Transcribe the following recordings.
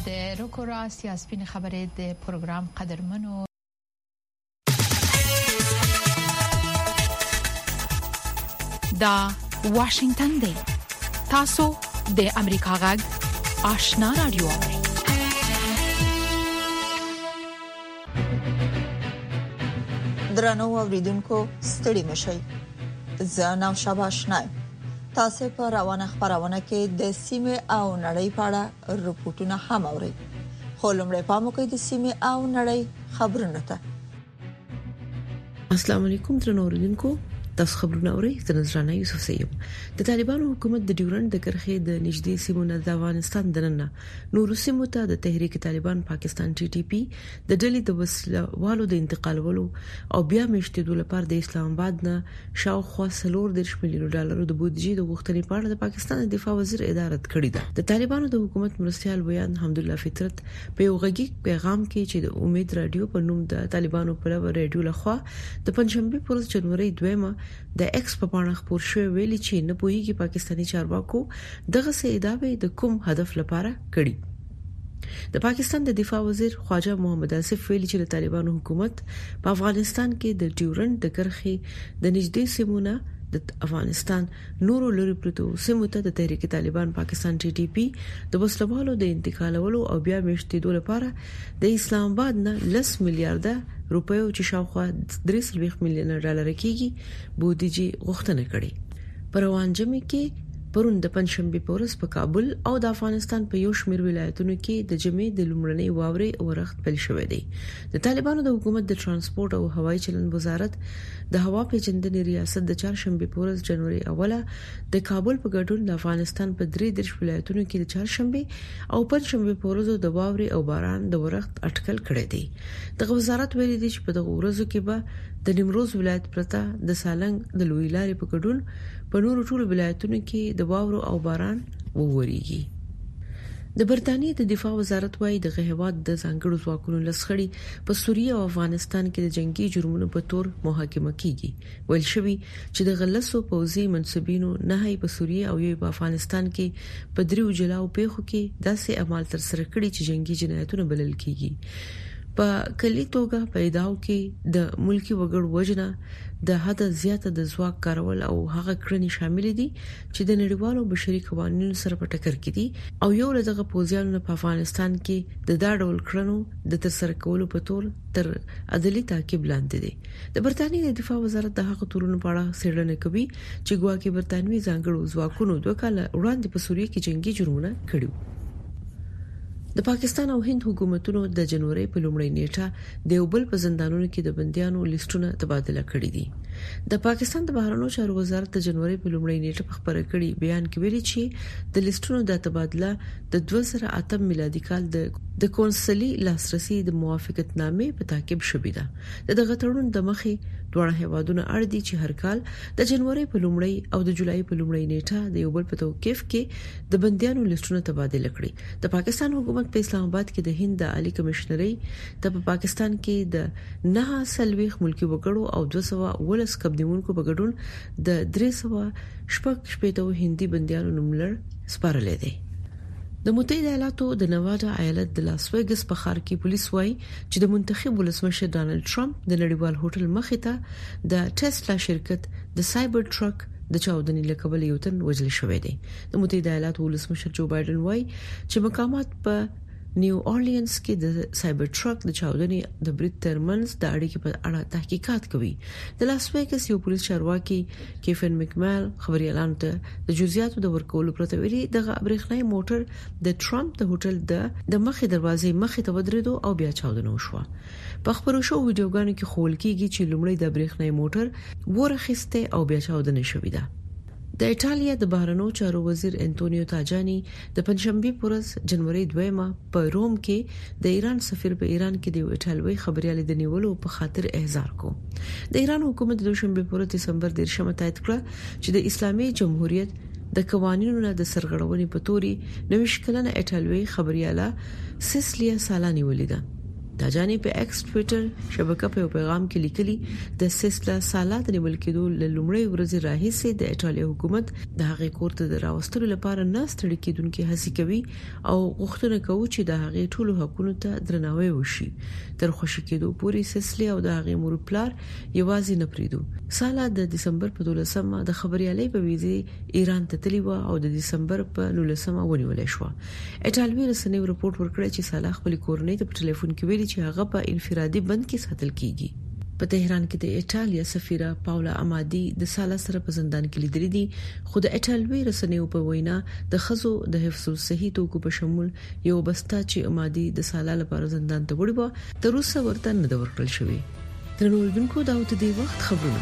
د روکورا سیاسپین خبرې د پروګرام قدرمنو دا واشنگتن دی. تاسو د امریکا غږ آشنا رادیو اورئ. درنو اوریدونکو ستړي مشئ. زه نو شاباشنای. تاسو په روانه خبرونه کې د سیمه او نړۍ په اړه رپورټونه هم اورئ. خو لمړی پام وکړئ د سیمه او نړۍ خبرونه ته. السلام علیکم درنو اوریدونکو، تاسو خبرونه اورئ. زه نذرانه یوسف سیم. د طالبانو حکومت د ډیورند د کرښې د نږدې سیمو نه د افغانستان دننه نورو سیمو ته د تحریک طالبان پاکستان ټي ټي پی د ډلې د وسلوالو د انتقالولو او بیا میشتېدو لپاره د اسلام آباد نه شاوخوا $4 میلیون د بودیجې د غوښتنې په اړه د پاکستان د دفاع وزیر ادارت کړې ده. د طالبانو د حکومت مرستيال بیان حمدالله فطرت په یو غږیز پیغام کې چې د امید رادیو په نوم د طالبانو په رادیو لخوا د پنځشنبه پر ورځ جنوري 2 د ایکس په باندې خبر شوی ویلي چې نه پوهیږي پاکستاني چارواکو دغه سه ادعاوې د کوم هدف لپاره کړي. د پاکستان د دفاع وزیر خواجه محمد آصف ویلي چې د طالبانو حکومت په افغانستان کې د ډیورند د کرښې د نږدې سیمونه د افغانستان نورو لوري پروتو سیمو ته د تحریک طالبان پاکستان ټي ټي پی د وسلوالو د انتقالولو او بیا میشتېدو لپاره د اسلام آباد نه $10 میلیارډ چې شاوخوا $3 میلیون کېږي بودیجې غوښتنه کړې. پروان جمعې کې پرون د پنځشنبه په ورځ په کابل او د افغانستان په یو شمېر ولایتونو کې د جمعې د لومړنۍ واورې اورښت پیل شوې دی. د طالبانو د حکومت د ترانسپورت او هوایي چلند وزارت د هوا پیژندنې ریاست د چهارشنبه په ورځ جنوري اوله د کابل په ګډون د افغانستان په 3 ولایتونو کې د چهارشنبه او پنځشنبه په ورځ د واورې او باران د اورښت اټکل کړی دی. د وزارت ویلي دی چې په دغه ورځو کې به د نیمروز ولایت پرته د سالنګ د لوی لارې په ګډون په نورو ټولو ولایتونو کې د واورو او باران ووريږي. د برتانیې د دفاع وزارت وايي د هیواد د ځانګړو ځواکونو لسخړي په سوریه او افغانستان کې د جنگي جرمونو په تور محاکمه کیږي. ویل شوی چې د غلسو پوځي منسوبینو نه هي په سوریه او یو په افغانستان کې په 3 جلاو پیښو کې داسې اعمال تر سره کړي چې جنگي جنایتونه بلل کیږي. په کلی توګه پیداو کې د ملکی وګړو وژنه د حد زیاته د ځواک کارول او هغه کړنې شامل دي چې د نړیوالو بشري قوانینو سره په ټکر کې دي او یو لږه پوځیانو په افغانستان کې د دا ډول کړنو د ترسره کولو په تور تر عدالتي تعقیب لاندې دي. د برتانیې د دفاع وزارت د هغه تورونو په اړه څېړنه کوي چې ګواکې برتانوي ځانګړو ځواکونو 2 کال وړاندې په سوریه کې جنگي جرمونه کړي. د پاکستان او هند حکومتونو د جنوري په لومړۍ نیټه د یو بل په زندانونو کې د بنديانو لیستونه تبادله کړي دي. د پاکستان د بهرنیو چارو وزارت د جنوري په لومړۍ نیټه په خبره کړي بیان کې ویلي چې د لیستونو د تبادله د 2008 میلادي کال د کونسلي لاسرسي د موافقتنامې په تعقیب شوې ده. دغه تړون د مخې دوه هیوادونه اړ دي چې هر کال د جنوري په لومړۍ او د جولای په لومړۍ نیټه د یو بل په توقيف کې د بنديانو لیستونه تبادله کړي. د پاکستان حکومت په اسلام آباد کې د هند د عالی کمشنري د پاکستان کې د 9 ملکی وګړو او 210 قبضیونکو په ګډون د 300 هندي بنديانو نوملړ سپارلې دي. د متحده ایالاتو د نوادا ایالت د لاس ویګس په ښار کې پولیس وايي چې د منتخب ولسمشر ډانلډ ټرمپ د نړیوال هوټل مخې ته د ټسلا شرکت د سایبر ټرک د چاودنې لکبل یو تن وژل شوی دی. د متحده ایالاتو ولسمشر جو بایدن وايي چې مقامات په نیو اورلینز کې د سایبر ټرک د چاودنې د برید ترمنځ د اړیکې په اړه تحقیقات کوي. د لاس ویګس یو پولیس چارواکي کیفن مکمل خبريالانو ته د جزئیاتو د ورکولو پرته ویلي دغه برېښنايي موټر د ټرمپ د هوټل د مخې دروازې مخې ته ودرېدو او بیا چاودنه وشوه. په خبرو شو ویډیوګانو کې خول کېږي چې لومړی د برېښنايي موټر ورخسته او بیا چاودنه شوې ده. د ایټالیا د بهرنیو چارو وزیر انټونیو تاجانی د پنځشنبه پر ورځ جنوري 2 په روم کې د ایران سفیر په ایران کې د ایټالوي خبريال د نیولو په خاطر احضار کو. د ایران حکومت د دوشنبه پر دسمبر 10 تایید کړ چې د اسلامي جمهوریت د قوانینو د سرغړونې په توري 9 کلنه ایټالوي خبرياله سیسلیا سالانی ولیده. دا جانب په ایکس ټوئیټر شبکه په پیغام کې لیکلي د سیسلا سالات د ملکیدو لومړی ورځ راهیسې د ایټالیا حکومت د هغې کورته د راوستلو لپاره نه ستړي کېدونکو هڅې کوي او غوښتنه کوي چې د هغې ټولو حقوقو ته درناوی وشي تر خوشی کېدو پورې سیسلی او د هغې مور پلار یوازې نه پریدو. سالا د دسمبر په 12مه د خبريالۍ په ویزه ایران ته تللی و او د دسمبر په 19مه ونیول شو. ایټالوي رسنیو راپورټ ورکړی چې سالا خپل کورنۍ ته په ټلیفون کې چې هغه په انفرادي بند کې ساتل کیږي. په تهران کې د ایټالیا سفیره پاولا امادي د سالا سره په زندان کې لیدلې دي خو د ایټالوي رسنیو په وینا د خزو د حفظ الصحي توکو په شمول یو بستا چې امادي د سالا لپاره زندان ته وړي و تر اوسه ورته نه ورکړل شوی. تر نوردونکو دا وته دی وخت خبرونه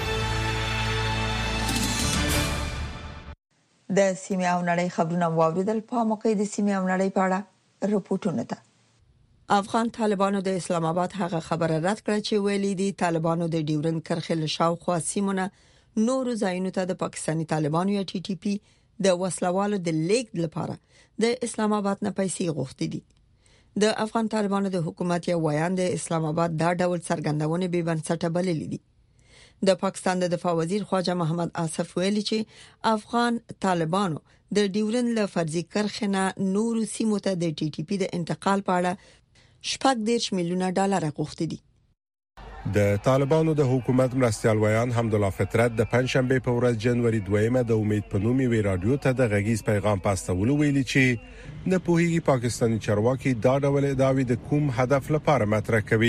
د سیمه او نړۍ خبرونه واوریدل په موقع د سیمه او نړۍ په اړه رپورټونه ده. افغان طالبانو د اسلام آباد هغه خبره رد کړه چې ویلي دي طالبانو د ډیورند کرښې له شاوخوا سیمونه نور ځایونو ته د پاکستاني طالبانو یا ټي ټي پی د وسلوالو د لیږد لپاره د اسلام آباد نه پیسې غوښتي دي. د افغان طالبانو د حکومت یو ویان د اسلام آباد دا ډول څرګندونه به بنسټه بللې دي. د پاکستان د دفاع وزیر خواجه محمد آصف ویلي چې افغان طالبانو د ډیورند له فرضي کرښې نه نور سیمو ته د ټي ټي پی د انتقال په اړه $14 میلیونه غوښتي دي. د طالبانو د حکومت مرستيال ویان حمدالله فطرت د پنځشنبه په ورځ جنوري 2 د امید په نومي وی رادیو ته د غږیز پیغام پاستولو ویلي چې نه پوهیږي پاکستاني چارواکي دا ډول ادعاوې د کوم هدف لپاره مطرح کوي.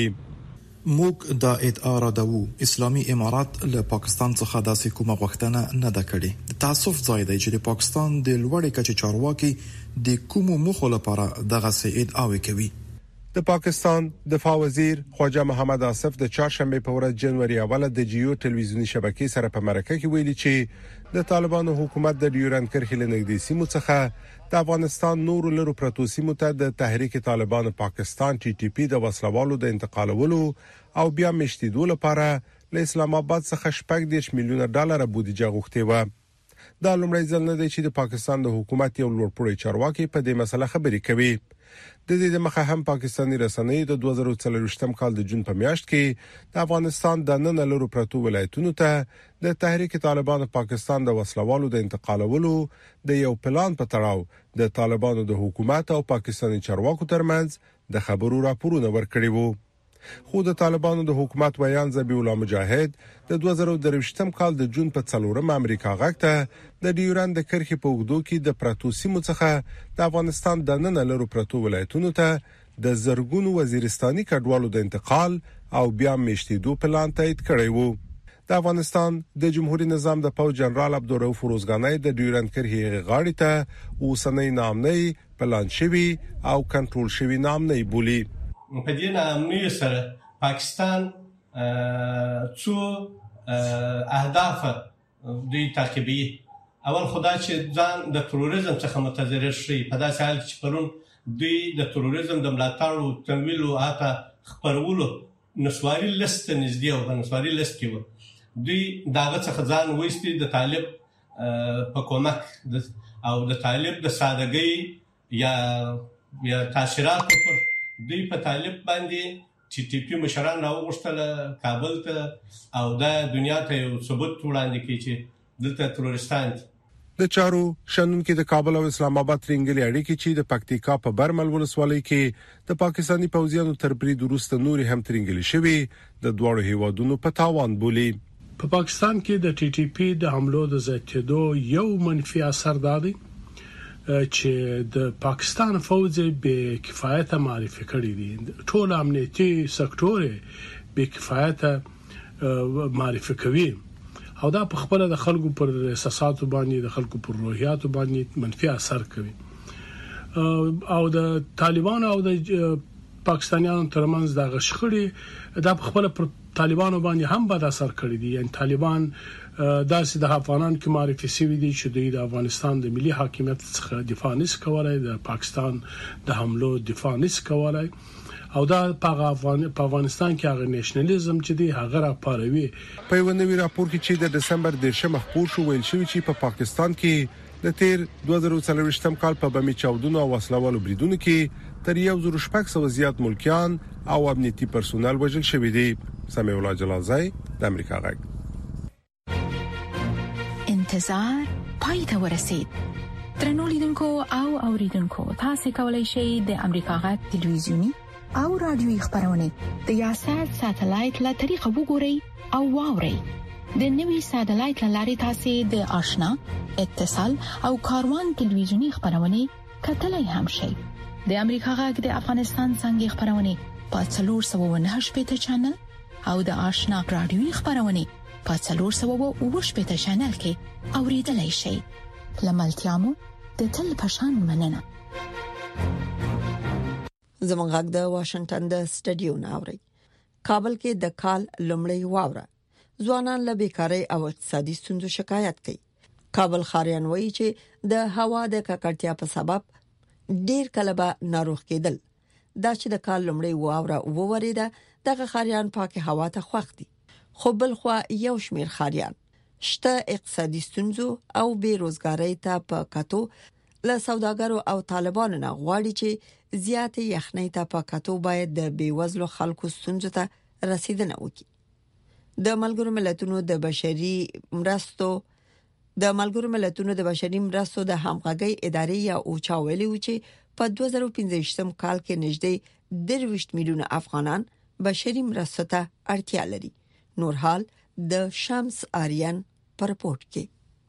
موږ دا ادعا راډو اسلامي امارات له پاکستان څخه داسې کومه غوښتنه نه ده کړې. د تاسف ځای دی چې د پاکستان د لوړې کچې چارواکي د کوم مخه لپاره دغه سي ادعاوې کوي. د پاکستان دفاع وزیر خواجه محمد آصف د چهارشنبه په ورځ جنوري اوله د جیو ټلویزیونی شبکې سره په مرکه کې ویلي چې د طالبانو حکومت د ډیورند کرښې له نږدې سیمو څخه د افغانستان نور لرو پروتو سیمو ته د تحریک طالبان پاکستان ټي ټي پی د وسلوالو د انتقالولو او بیا مشتیدو لپاره له اسلام آباد څخه $14 میلیونه بودیجه غوښتي و. دا لومړی ځل نه دی چې د پاکستان د حکومت یو لوړپوړی چارواکي په دې مسله خبرې کوي. د دې مخه هم پاکستاني رسنۍ د 2023م کال د جون په میاشت کې د افغانستان د نن لرو پروتو ولایتونو ته د تحریک طالبان پاکستان د وسلوالو د انتقالولو د یو پلان په تړاو د طالبانو د حکومت او پاکستاني چارواکو ترمنځ د خبرو راپورونه ورکړي وو. خو د طالبانو د حکومت ویان ذبیح الله مجاهد د 2023م کال د جون په 4 امریکا غاکته د ډیورند کرښې په وګړو کې د پروتو سیمو څخه د افغانستان د نن لرو پروتو ولایتونو ته د زرګونو وزیرستاني کډوالو د انتقال او بیا مشتیدو پلان تایید کړی وو. د افغانستان د جمهوریت نظام د پوز جنرال عبدالرؤف فیروزګانی د ډیورند کرښې غاړې ته اوسنۍ نامنۍ پلان شوی او کنټرول شوی نامنۍ بولی. په دې نامنۍ سره پاکستان څو اهداف دوی تعقیبي. اول خدای چې ځان د تروریزم څخه متضرر شي په داسې حال کې چې پرون دوی د تروریزم د ملاتړ او تمویل او حتی خبرولو نسواري لست نږدې او نسواري لست کې و. دوی داغه څخه ځان وېستي د طالب په کومک او د طالب د سادهګۍ یا تاثیرات پر دوی په طالب باندې ټي ټي پی مشران راوغښتل کابل ته او د دنیا ته یو ثبوت وړاندې کړي چې دلته تروریستان دي. د چارو شنن کې د کابل او اسلام آباد ترنګلي اړیکې چې د پکتیکا په برمل ولسوالۍ کې د پاکستاني پوځیانو تر برید وروسته نوري هم ترنګلي شوی د دوړو هیوادونو په تاوان بولی. په پاکستان کې د ټي ټي پی د حملو د زیاتېدو یو منفي اثر دی چې د پاکستان فوج به کفایت معرفي کړی دي. ټول امنیتي سکتور به کفایت معرفي کوي او دا په خپل د خلکو پر احساساتو باندې د خلکو پر روحیاتو باندې منفي اثر کوي. او د طالبانو او د پاکستانیانو ترمنځ د غشخړې دا په خپل پر طالبانو باندې هم بد اثر کړی دي. یعنی طالبان داسې د افغانانو کې معرفي شوی دي چې د افغانستان د ملي حاکمیت څخه دفاع نس کولای، د پاکستان د حملو دفاع نس کولای او دا په افغانستان کې هغه نېشنلیزم چې دی هغه را پاروي. په یو نوی راپور کې چې د دسمبر 10 مخپور شو ویل شوی چې په پاکستان کې د تیر 2023م کال په بمی چاودنو او وسلوالو بریدونو کې تر 1600 زیات ملکیان او امنیتي پرسونل وژل شوی دی. سمیع الله جلالزای د امریکا غږ. انتظار پای ته ورسید. درنو لیدونکو او اوریدونکو، تاسو کولی شئ د امریکا غږ ټلویزیونی او رادیوي خبرونه د یاشات ساتلایت له طریقو وګورئ او واورئ. د نوي ساتلایت لارې تاسو د آشنا، اتصال او کاروان ټلویزیونی خبرونه کتلای هم شئ. د امریکا غږ د افغانستان څنګه خبرونه په 498 چینل او د آشنا رادیوي خبرونه په 498 چینل کې اوریدلای شئ. لملتيامو د تل پشان مننه. زمونږ غږ د واشنگټن د سټډیو ناوړي. کابل کې د کال لومړی واوره ځوانان له بیکاری او اقتصادي ستونزو شکایت کوي. کابل خاریان وایي چې د هوا د ککړتیا په سبب ډیر کله به ناروغ کېدل. دا چې د کال لومړی واوره ووریده دغه خاریان پاکه هوا ته خوښ دي. خو بل خو یو شمیر خاریان شته اقتصادي ستونزو او بیروزګاری ته په کتو له سوداګرو او طالبانو نه غواړي چې زیاتې یخنۍ ته په کتو باید د بیوزلو خلکو ستونزو ته رسیدنه وکړي. د ملګرو ملتونو د بشري مرستو د همغږي ادارې یا اوچا ویلي و چې په 2015 کال کې نږدې 23 میلیونه افغانان بشري مرستو ته اړتیا لري. نور حال د شمس آریان پر رپورت کې.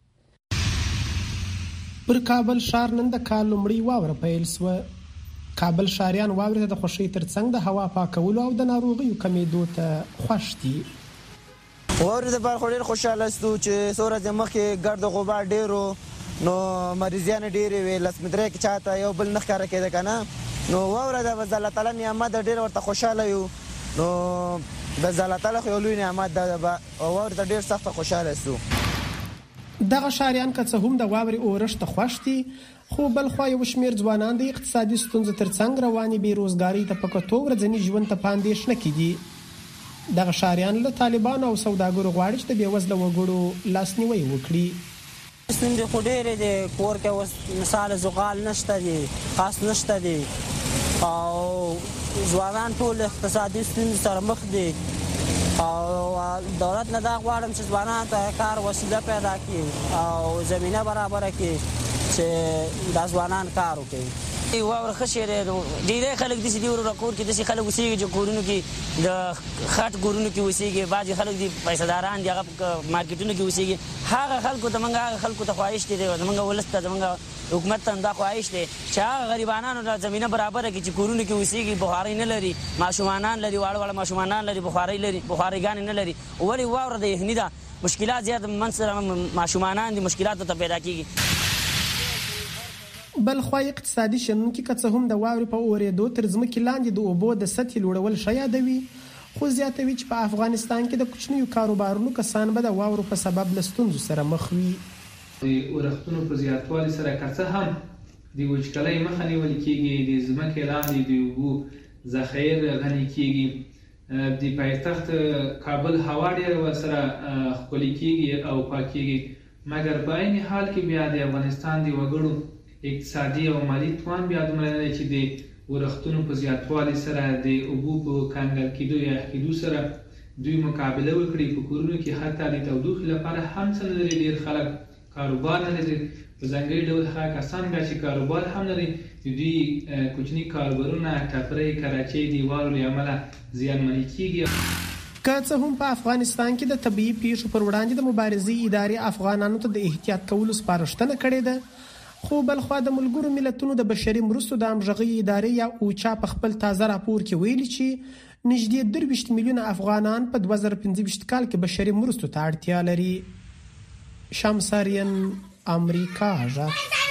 پر کابل ښار نن د کال لومړی واوره پیل شو. کابل ښاریان واورې د خوشي ترڅنګ د هوا پاکولو او د ناروغیو کمیدو ته خوښ دي. واورې د بار خوري خوشاله ستو چې سورج مخ کې ګرد غبار ډیرو نو مریضان ډیرې وی لس متره کې چاته یو بل نخ کار کېده کنه نو واورې د الله تعالی نعمت ډیر ورته خوشاله یو نو د الله تعالی خو لوی نعمت ده واورې د ډیر سخت خوشاله ستو. دغه شاریان که څه هم د واورې اورښت خوښ دي خو بل خو یو شمیر ځوانان د اقتصادي ستونزو ترڅنګ رواني بیروزګاری ته پکتو ورځنی ژوند ته پاندېښنه کیدي. دغه شاریان له طالبانو او سوداګرو غواړي چې د بیوزله وګړو لاسنیوي وکړي. ستونزې خو ډېرې دي، کور کې اوس مثال زغال نشته دي، خاص نشته دي او ځوانان ټول اقتصادي ستونزې سره مخ دي او دولت نه دا غواړم چې ځوانان ته کار وسیله پیدا کړي او زمینه برابره کړي چې دا ځوانان کار وکړي. واور خشره ډیره خلک د سړي ورو کور کې د خلک وسیږي چې کورونو کې د خاط کورونو کې وسیږي، بعضي خلک د پیسې دي هغه مارکیټونو کې وسیږي. هغه خلکو ته منګه خلکو ته خواهش دي منګه ولسته منګه حکومت ته دا خواهش دي چې هغه غریبانو د زمينه برابر کړي چې کورونو کې وسیږي، بخاري نه لري، ماشومان لري، واړه ماشومان لري، بخاري لري، بخاريګان نه لري. ولی واور د یهنی دا مشکلات زیات منسره ماشومان دي مشکلات ته پیدا کیږي. بل خو اقتصادي شنن کې کڅ هم د واورې په اورېدو تر ځمکې لاندې د اوبو د سطح لوړول شیادوي، خو زیاتوي چې په افغانستان کې د کوچنیو کاروبارونو کسان به د واورو په سبب لستونزو سره مخ وي. د ورښتونو په زیاتوالي سره کڅ هم د وچکلۍ مخه نیول کېږي، د ځمکې لاندې د اوبو ذخایر غني کېږي. د پایتخت کابل هوا ډېره ورسره ښکلې کېږي او پاکېږي، مګر په عین حال کې بیا د افغانستان د وګړو اقتصادي او مالی توان بیا دومره نه چې د ورښتونو په زیاتوالي سره د اوبو په کنګل کېدو یا کېدو سره دوی مقابله وکړي. په کورونو کې حتی د تودوخې لپاره هم څه نه لري، ډېر خلک کاروبار نه لري. په ځانګړي ډول هغه کسان بیا چې کاروبار هم لري دوی کوچني کاروبارونه ټپرۍ کراچۍ د واورو له امله زیانمنې کېږي. که څه هم په افغانستان کې د طبیعي پیښو پر وړاندې د مبارزې ادارې افغانانو ته د احتیاط کولو سپارښتنه کړې ده، خو بل خو د ملګرو ملتونو د بشري مرستو د همغږۍ ادارې یا اوچا په خپل تازه راپور کې ویلي چې نږدې 23 میلیونه افغانان په 2015 کال کې بشري مرستو ته اړتیا لري. شمساریان امریکا ژغ.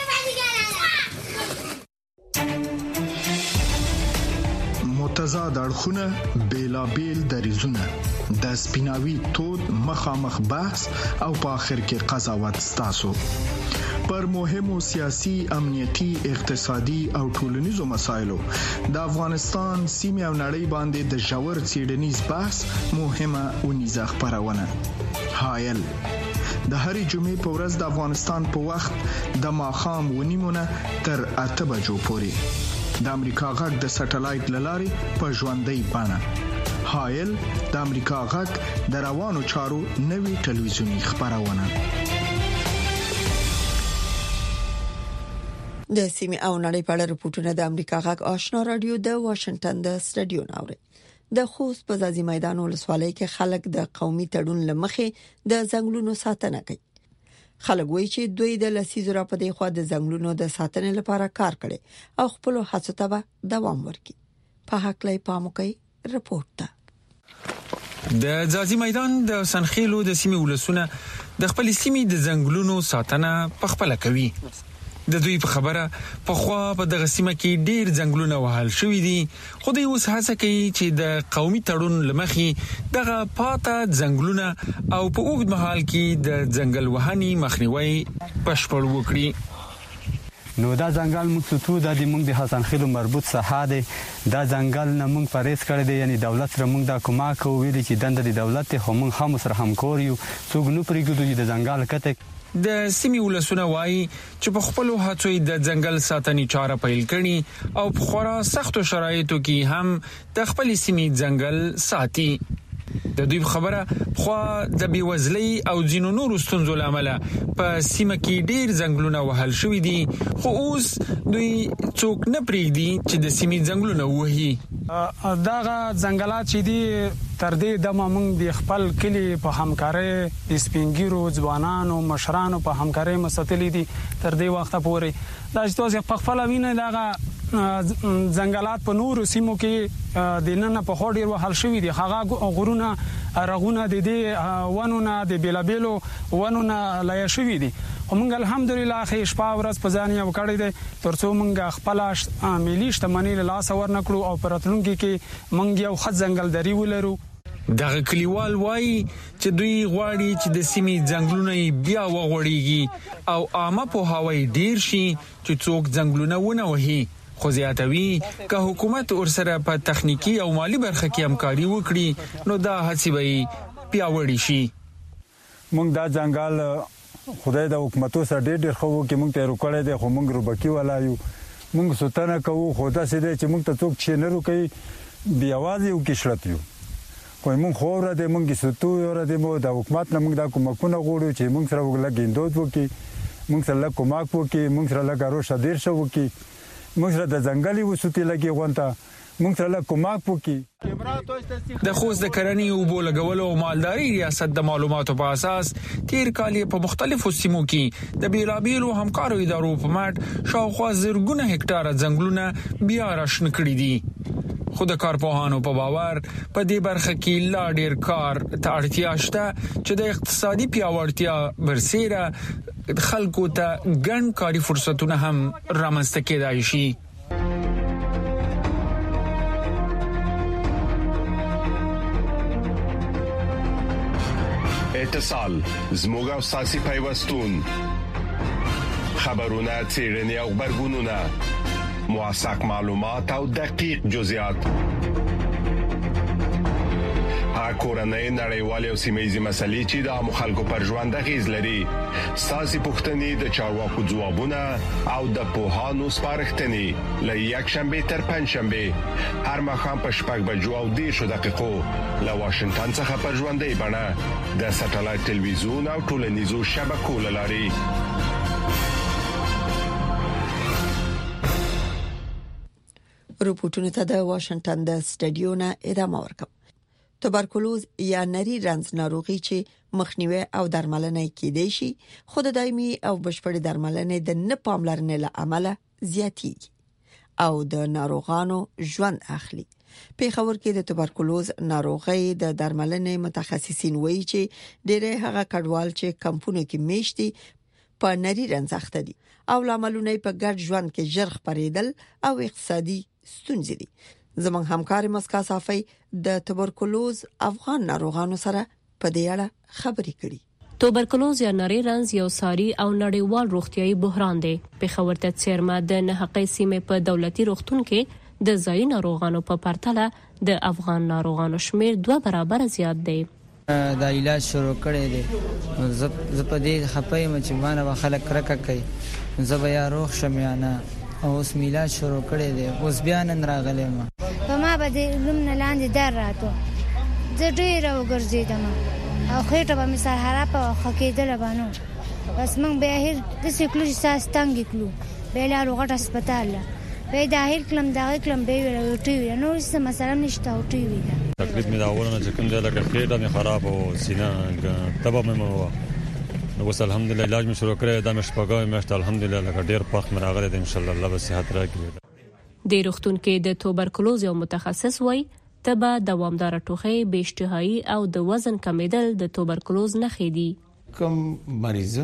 متضاد اړخونه، بیلابیل دریزونه، د سپیناوي تود مخامخ بحث او په آخر کې قضاوت ستاسو پر مهمو سیاسي، امنیتي، اقتصادي او ټولنیزو مسایلو د افغانستان سیمه او نړۍ باندې د ژور څېړنیز بحث مهمه اونیزه خبرونه. حایل د هرې جمعې په ورځ د افغانستان په وخت د ماښام 9:30 تر 8 بجو پورې د امریکا غږ د سټلایټ للارې په ژوندۍ بڼه. هایل د امریکا غږ د روانو چارو نوي ټلویزیونی خبرونه. د سیمه او نړۍ په اړه رپورټونه د امریکا غږ آشنا رادیو د واشنگټن د سټډیو ناوړي. د خوست په ځاځي میدان ولسوالۍ کې خلک د قومي تړون لمخې د ځنګلونو ساتنه کوي. خلک وایي چې دوی د لسیزو را په دی خوا د ځنګلونو د ساتنې لپاره کار کړي او خپل هڅو ته دوام ورکړي. په حقلې پاموکي رپورټ ده. د ځاځي میدان د سنخیلو د سیمې ولسونه د خپل سیمې د ځنګلونو ساتنه په خپل کوي. د دوی په خبره په خوا په دغه سیمه کې ډیر ځنګلونه وهل شوې دي، خو دوی اوس هڅه کوي چې د قومي تړون لمخې دغه پاته ځنګلونه او په اوږد مهال کې د ځنګل وهنې مخنیوي بشپړ وکړي. نو دا ځنګل موږ څو د موږ د حسن خیلو مربوط ساحه ده. دا ځنګل نه موږ پریس کړی دی، یعنی دولت سره موږ دا کومک ویلي چې دنده د دولت ته هم سره همکار یو. څوک نو پرېږدو چې د ځنګل کته د سیمې ولسونه وایي چې په خپل هڅو د ځنګل ساتنې چاره پیل کړي او په خورا سختو شرایطو کې هم د خپل سیمې ځنګل ساتي. د دوی خبره خو د بیوزلۍ او ځینو نورو ستونزو لامل په سیمه کې ډیر ځنګلونه وهل شوې دي، خو اوس دوی څوک نه پریږدي چې د سیمې ځنګلونه وهي. داغه ځنګلات چې دي تر دې د موږ د خپل کلی په همکارۍ د سپینګیرو ځوانانو مشرانو په همکارۍ مساتلې دي تر دې وخت پورې. دا چې تاسو په خپل وینه داغه ځنګلات په نورو سیمو کې د نن په خور ډیر وهل شوې دي. هغه غرونه رغونه د دې ونونه د بیلابیلو ونونه لای شوې دي. موږ الحمدلله خې شپه ورځ په ځان یو کړی دي ترڅو موږ خپل ملي شتمنۍ له لاس ورنکړو او پراتلونکو کې موږ یو خځ ځنګل دري ولرو. دغه کلیوال وایي چې دوی غواړي چې د سیمې ځنګلونه بیا وغوړيږي او عامه پوهاوی ډیر شي چې څوک ځنګلونه ونه وهي. خو زیاتوي که حکومت ورسره په تخنیکی او مالی برخه کې همکاري وکړي نو دا هڅې به پیاوړې شي. موږ دا ځنګل خدای د حکومتو سره ډېر خو کې موږ ته روکړې دي، خو موږ روبکی ولایو موږ ستنه کوو. خو دا سې دي چې موږ ته څوک چې نه روکي بیا وازي او کښلت یو. خو موږ خو را دې موږ ستو یو را دې مو د حکومت نه موږ دا کومکونه غوړو چې موږ سره وګلګیندود وکي، موږ سره کومک وکي، موږ سره لګارو شادیر شو وکي، موږ سره د ځنګلي وسوتي لګي غونټه موږ سره کومک وکي. د خوست د کرنې او بو لګولو او مالداري ریاست د معلوماتو په اساس تیر کال په مختلفو سیمو کې د بیلابیلو همکارو ادارو په مټ شاوخوا زرګونه هکتار ځنګلونه بیا راشن کړي دي. خود کارپوهانو په باور په دې برخه کې لا ډیر کار ته اړتیا شته چې د اقتصادي پیاوړتیا برسېره خلکو ته ګڼ کاري فرصتونه هم رامنځته کېدای شي. اتصال زموږ او ساسي پیوستون خبرونه چیرنی او خبرګونونه موثق معلومات او دقیق جزئیات کورنۍ نړیوالې او سیمه‌یزې مسلې چې د مخالکو پر ژوند اغیز لري ساسي پښتنې د چارواکو ځوابونه او د پوهانو سپارښتنې ل یک شنبه تر پنځشنبه هر مخام په شپږ بجو او 10 دقیقو له واشنگټن څخه پر ژوندۍ بڼه د سټلایټ ټلویزیون او ټولنیزو شبکو لاري. رپورټونه ته د واشنگټن د سټډیو نه ادامه ورکوم. توبرکلوز یا نری رنځ ناروغي چې مخنیوي او درملنه کېدای شي خو د دایمي او بشپړ درملنې د نه پاملرنې له امله زیاتېږي او د ناروغانو ژوند اخلي. پیښور کې د توبرکلوز ناروغي د درملنې متخصصین وایي چې ډېر هغه کډوال چې کمپونو کې میشتي په نری رنځ اخته دي او لاملونه په ګډ ژوند کې ژر خپرېدل او اقتصادي ستونزې دي. زموږ همکار مسکا صافي د توبرکلوز افغان ناروغانو سره په دې اړه خبرې کړې. توبرکلوز یا نری رنځ یو ساري او نړیوال روغتيایي بحران دی. پیښور ته څیرمه د نهقې سیمې په دولتي روغتون کې د ځای ناروغانو په پرتله د افغان ناروغانو شمیر 2 برابر زیات دی. دا علاج شروع کړی دی. زه په دې خپای مې چې مانه خلک کرکه کوي. زه بیا روغ شم یا نه اوس میلاد شروع کړی دی، اوس بیا نن راغلی ما. په ما به د علوم نه لاندې در راتو، زه ډېره وګرځېدم او خېټه به مې سرحره په خکېدله به نو. بس موږ بیا هیر داسې کلو چې ساس تنګې کلو، بیا لاړو غټ هسپتال له، بیا داخل کړم دغه کړم بیا یې ویله وټۍ ویله، نور څه مسله هم نشته، وټۍ ویله. تکلیف مې د اول نه چې کوم ځای لکه خېټه مې خراب او سینه تبه مې وه، نو اوس الحمدلله علاج مې شروع کړی، دا مې شپږمه میاشت الحمدلله لکه ډېر پخ مې راغلی دی، انشاءالله الله به صحت راکړي. د روغتون کې د توبرکلوز یو متخصص وایي تبه، دوامداره ټوخی، بې اشتهایي او د وزن کمیدل د توبرکلوز نښې دي. کوم مریض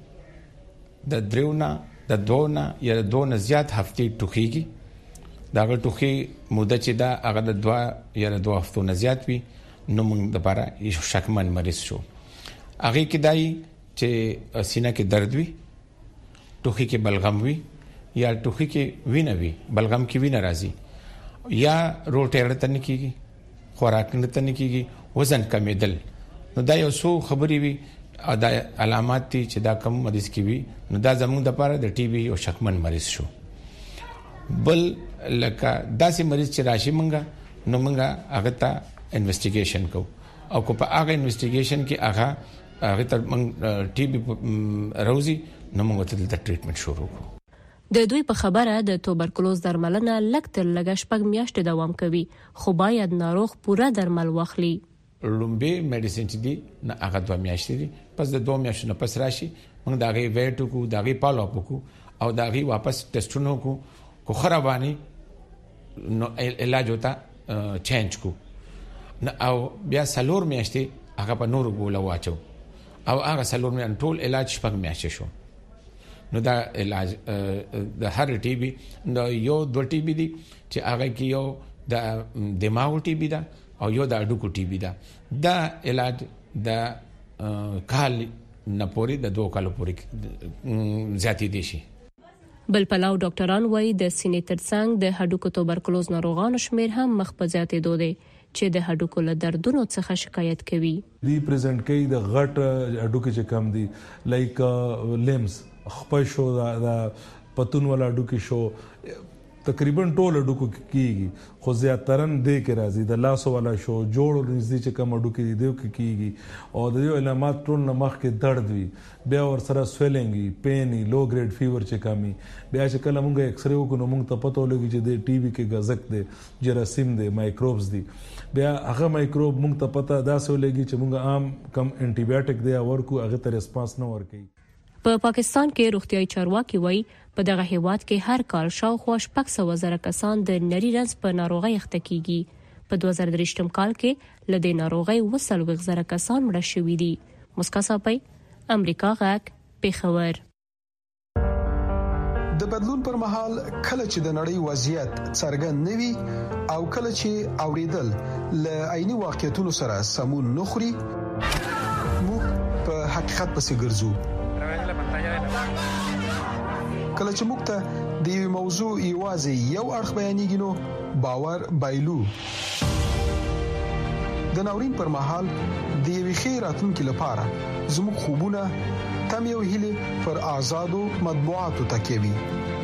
د دریونه د دوه یا دوه زیات هفتې ټوخیږي، داغه ټوخي موده چې دا هغه د 2 یا 2 هفتو نه زیات وي، نو موږ د لپاره یو شکمن مریض شو. هغه کې دای چې سینه کې درد وي، ټوخي کې بلغم وي، یا ټوخي کې وینه وي، بلغم کې وینه راځي، یا روټه رتن کیږي، خوراک نه تن کیږي، وزن کمیدل. نو دا یو څو خبرې وي او دا علامات دي چې دا کم مریض کې وي، نو دا زموږ د لپاره د ټي بي او شکمن مریض شو. بل لکه داسې مریض چې راشي مونږه، نو مونږه هغه ته انویسټیګیشن کوو، او کو په هغه انویسټیګیشن کې هغه ته مونږ ټي بي راوځي، نو مونږ ته د ټریټمنټ شروع کوو. د دوی په خبره د توبرکلوز درملنه لږ تر لږه 6 میاشتې دوام کوي، خو باید ناروغ پوره درمل واخلي. لومبه میډیسین چې دي نه هغه 2 میاشتې دي، پس د 2 میاشتو نه پس راشي موږ دا غي ویټ کو، دا غي فالو اپ کو، او دا غي واپس ټیسټونو کو خرابانی نو علاج ہوتا چینج کو، او بیا سلور میاشتې هغه په نور ګوله واچو، او هغه سلور میاشتې ټول علاج 6 میاشتې شو. نو دا علاج د هر ټي بي نو یو 2 ټي بي دي چې هغه کې یو د دماغ ټي بي ده او یو د اډوکو ټي بي ده. دا علاج د کال نه پوري د 2 کالو پوري زیاتې دي شي. بل پلاو ډاکټران وایي د سینې ترڅنګ د هډوکو توبرکلوز ناروغانو شمیر هم مخ په زیاتېدو دی چې د هډوکو له دردونو څخه شکایت کوي. دی پریزنټ کوي د غټ هډوکو چې کم دي، لایک لیمز خپل شو، د پتون ولا هډوکو شو، تقریبا ټول هډوکو کیږي، خو زیاترن دې کې راځي د لاس ولا شو، جوړ نږدې چې کم هډوکو دي دیو کې کیږي، او د یو علامات ټول نمخ کې درد وي، بیا ور سره سویلنګ، پین، لو ګریډ فیور چې کمی، بیا چې کله موږ ایکس ری وکړو موږ ته پته ولګي چې د ټي بي کې غزک دی، جراثیم دی، مایکروبز دی، بیا هغه مایکروب موږ ته پته دا سو لګي چې موږ عام کم انټي بایوټیک دی ورکو، هغه ته ریسپانس نه ورکي. په پاکستان کې روغتیاي چارواکي وایي په دغه هیواد کې هر کال شاوخوا 600,000 کسان د نری رنځ په ناروغۍ اخته کیږي. په 2023 کال کې له دې ناروغۍ 200,000 کسان مړه شوي دي. مسکا صاحب، امریکا غاک، پیښور. د بدلون پر مهال کله چې د نړۍ وضعیت څرګند نوي او کله چې اوریدل ل عیني واقعیتونو سره سمون نخري، موږ په حقیقت پسې ګرځو. کله چې موږ ته د یو موضوع یوازې یو اړخ بیانېږي نو باور بایلو. د ناورین پر مهال د یوې ښې راتلونکي لپاره زموږ خوبونه تم یو هیله پر آزادو مطبوعاتو تکیه وي.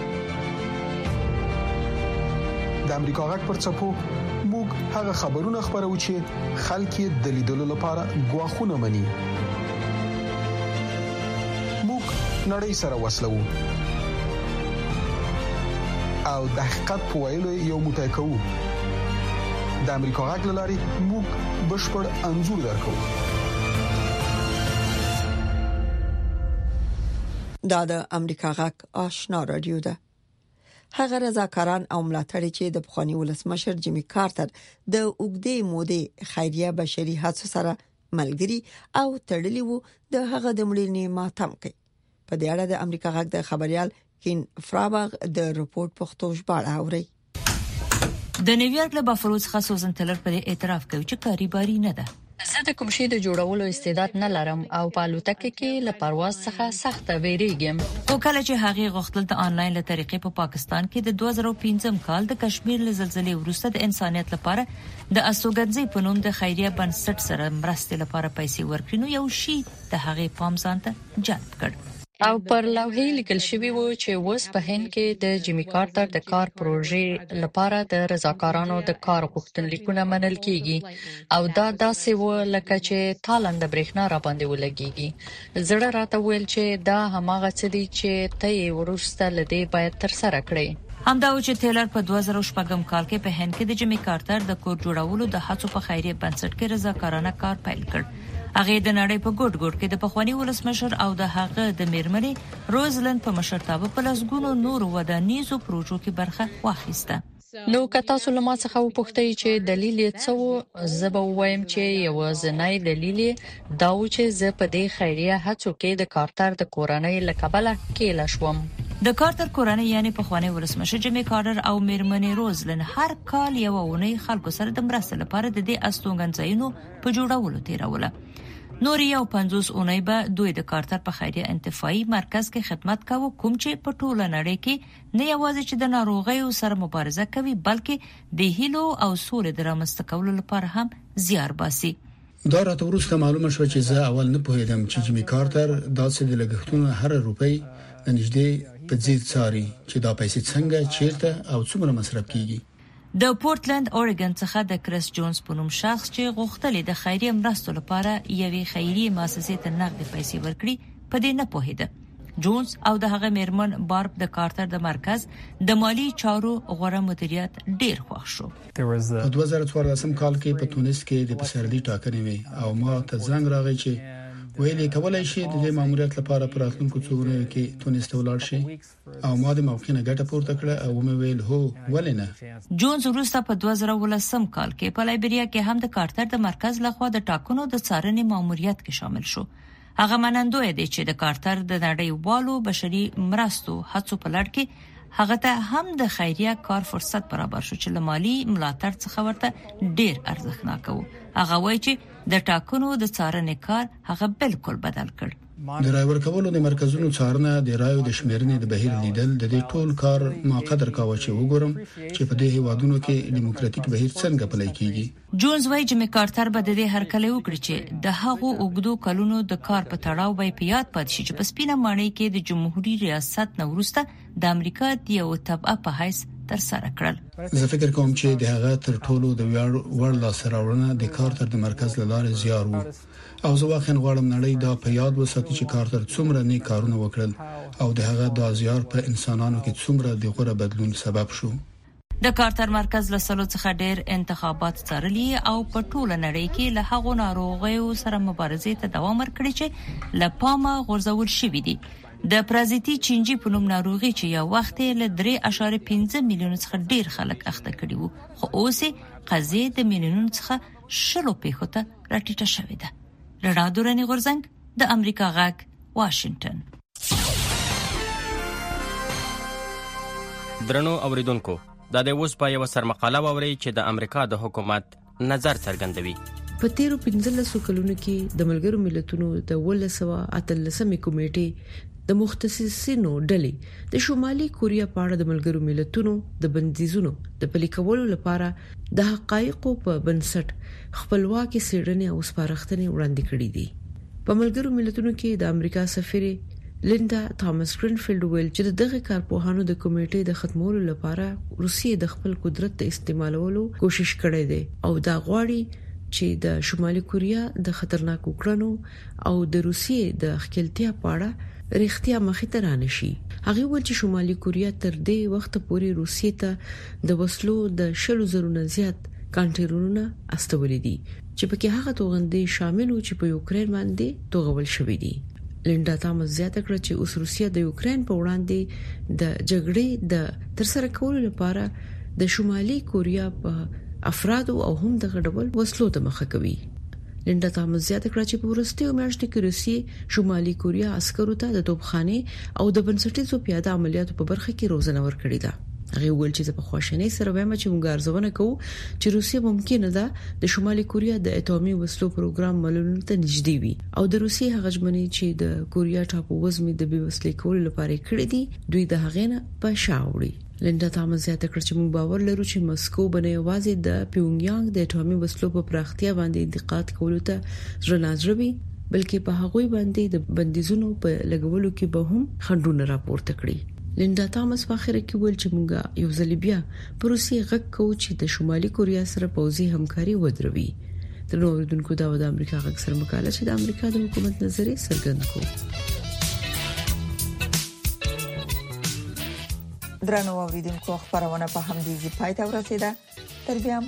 د امریکا غږ پر څپو موږ هغه خبرونه خبرو چې خلک یې د لیدلو لپاره غواخونه مني. موږ نړۍ سره وصلو او د حقیقت په ویلو یو موټی کوو. د امریکا غږ لاري موږ بشپړ انزور درکو. دا د امریکا غږ آشنا رادیو ده. هغه رضاکاران او ملاتړي چې د پخوانی ولسمشر جیمی کارټر د اوګدې مودې خیریه بشري هڅو سره ملګری او تړلي وو، د هغه د مړینې ماتم کوي. په دې اړه د امریکا غږ د خبريال کین فرابغ د رپورت پښتو ژباړه اوري. د نیویارک له بافلو څخه سوزن تلر په اعتراف کوي چې کاری باری نه ده. زه د کوم شي د جوړولو استعداد نه لرم او په الوتکه کې له پرواز څخه سخت ویریږم. او کله چې هغه غوښتل د انلاین له طریقې په پاکستان کې د 2015 کال د کشمیر له زلزلې وروسته د انسانيت لپاره د استوګنځي په نوم د خیریه بنسټ سره مرستې لپاره پیسې ورکړي، نو یو شی د هغه پام ځانته جلب کړ. او پر لوحې لیکل شوی و چې اوس په هند کې د جیمی کارټر د کار پروژې لپاره د رضاکارانو د کار غوښتنلیکونه منل کیږي او دا داسې و لکه چې تالند برېښنا را باندې ولګيږي. زړه راته ویل چې دا هماغه څه دي چې ته یې ورسته لدی باید تر سره کړې. همدا و چې ټیلر په 2014 کال کې په هند کې د جیمی کارټر د کور جوړولو د هڅو په خیریه بنسټ کې رضاکارانه کار پیل کړ. هغه د نړۍ په ګډ ګډ کې د پخوانی ولسمشر او د هغه د میرمنې روزلند په مشرتابه په لسګونو نور ودانیزو پروژو کې برخه واخیسته. نو که تاسو له ما څخه وپوښتئ چې دلیل یې څه و، زه به ووایم چې یو ځنای دلیل دا و چې زه په دې خیریه هڅو کې د کارټر د کورنۍ له کبله کېله شوم. د کارټر کورنۍ یعنی پخوانی ولسمشر جیمی کارټر او میرمنې روزلند هر کال یو اونۍ خلکو سره د مرستې لپاره د دې استوګنځایونو په جوړولو تیروله. نور یو 50 اونۍ به دوی د کارټر په خیریه انتفاعي مرکز کې خدمت کاوه، کوم چې په ټوله نړۍ کې نه یوازې چې د ناروغیو سره مبارزه کوي بلکې د هیلو او سولې د رامنځته کولو لپاره هم زیار باسي. دا راته وروسته معلومه شو چې زه اول نه پوهیدم چې جیمی کارټر داسې د لګښتونو هر روپۍ د نږدې په ځیر څاري چې دا پیسې څنګه چیرته او څومره مصرف کیږي. د پورتلند اوريګن څخه د کریس جونز په نوم شخص چې غوښتل د خیریه مرستو لپاره یوې خیریه مؤسسې ته نقد پیسې ورکړي په دې نه پوهیده. جونز او د هغه میرمن بارب د کارټر د مرکز د مالی چارو غوړه مدیریت ډیر خوښ شو. په 2014 کال کې په تونس کې د پسرلي ټاکنې وې او ما ته زنګ راغی چې ویلې کولای شي د دې ماموریت لپاره پر راتلونکو څو ورځو کې تونس ته ولاړ شي او ما د موقع نه ګټه پورته کړه او مې ویل هو ولې نه. جونز وروسته په 2019 کال کې په لایبریا کې هم د کارټر د مرکز لخوا د ټاکنو د څارنې ماموریت کې شامل شو. هغه منندوی دی چې د کارټر د نړیوالو بشري مرستو هڅو په لړ کې هغه ته هم د خیریه کار فرصت برابر شو چې مالی ملاتړ څخه ورته ډیر ارزښتناک و. هغه وایي چې د ټاکنو د څارنې کار هغه بالکل بدل کړ. د رای ورکولو د مرکزونو څارنه د رایو د شمیرنې د بهیر لیدل د دې ټول کار ما قدر کاوه چې وګورم چې په دې هیوادونو کې دیموکراتیک بهیر څنګه پلی کیږي. جونز وايي چې کارټر به د دې هرکلی وکړي چې د هغو اوګدو کلونو د کار په تړاو به په یاد پاتې شي چې په سپینه ماڼۍ کې د جمهوریت ریاست نو وروسته د امریکا د یو تبعه په حیث تر سره کړل. زه فکر کوم چې د هغه تر ټولو د وړ لاسراوړنه د کارټر د مرکز لاره زیار وو او زه واخین غواړم نړۍ دا په یاد وساتي چې کارټر څومره نیک کارونه وکړل او د هغه د زیار په انسانانو کې څومره د غوړه بدلون سبب شو. د کارټر مرکز له سلو څخه ډېر انتخابات څارلي او په ټوله نړۍ کې له هغو ناروغیو سره مبارزې ته دوام ورکړي چې له پامه غورځول شوې دي. د پرازیتي چینجی په نوم ناروغي چې یو وخت له 3.5 میلیون څخه ډیر خلک اخته کړي وو، خو اوس قضیه د میلیون څخه شلو پیښو ته راټیټه شوې ده. رڼا دوراني غورځنګ د امریکا غږ واشنگټن. درنو اوریدونکو، دا د اوس په یو سرمقاله ووري چې د امریکا د حکومت نظر څرګندوي. په تیرو 15 کلونو کې د ملګرو ملتونو د 1983 کمیټې د مختصینو ډلې د شمالي کوریا په اړه د ملګرو ملتونو د بندیزونو د پلي کولو لپاره د حقایقو په بنسټ خپلواکي څېړنې او سپارښتنې وړاندې کړې دي. په ملګرو ملتونو کې د امریکا سفیر لیندا تامس گرینفیلډ ویل چې دغه کارپوهانو د کمیټې د ختمولو لپاره روسیې د خپل قدرت د استعمالولو کوشش کړې ده او دا غواړي چې د شمالي کوریا د خطرناکو کړنو او د روسیې د خپلتیا په اړه رښتیا مخې ته رانشي. هغه ول چې شمالي کوریا تر دې وخت پورې روسیې ته د وسلو د 100,000 نه زیات کانټینرونه استولې دي چې پکې هغه توغندې شامل و چې په یوکرين باندې توغول شوې دي. لیندا تامس زیاته کړه چې اوس روسیه د یوکرين په وړاندې د جګړې د ترسره کولو لپاره د شمالي کوریا په افراد او هم د غډول وسلو ته مخه کوي. لیندا تامس زیاته کړه چې په ورستیو میاشتو کې روسیې شمالي کوریا عسکرو ته د توپخانه او د بنسټیزو پیاده عملیاتو په برخه کې روزنه ورکړې ده. هغه ویل چې په خواشنۍ سره وایم چې موږ ارزونه کوو چې روسیه ممکنه ده د شمالي کوریا د اټومي وسلو پروګرام ملونو ته نږدې وي او د روسیې هغه ژمنې چې د کوریا ټاپو وزمي د بي وسلې کولو لپاره کړې دي دوی د هغې نه په شاوړي. لیندا تامس زیاته کړه چې موږ باور لرو چې مسکو بنه یوازې د پیونګیانګ د اټومي وسلو په پراختیا باندې دقت کولو ته ځرنازروي بلکې په هغوی باندې د بندیزونو په لګولو کې به هم خنډونه راپورته کړي. لیندا تامس په اخر کې ویل چې موږ یو ځل بیا په روسي غږ کوو چې د شمالي کوریا سره پوځي همکاري ودروي. د نوردونکو د امریکا غږ سره مقاله چې د امریکا د حکومت نظریه څرګند کړ. درنو اوریدونکو خبرونه په همدې ځای پای ته ورسیده. تر بیا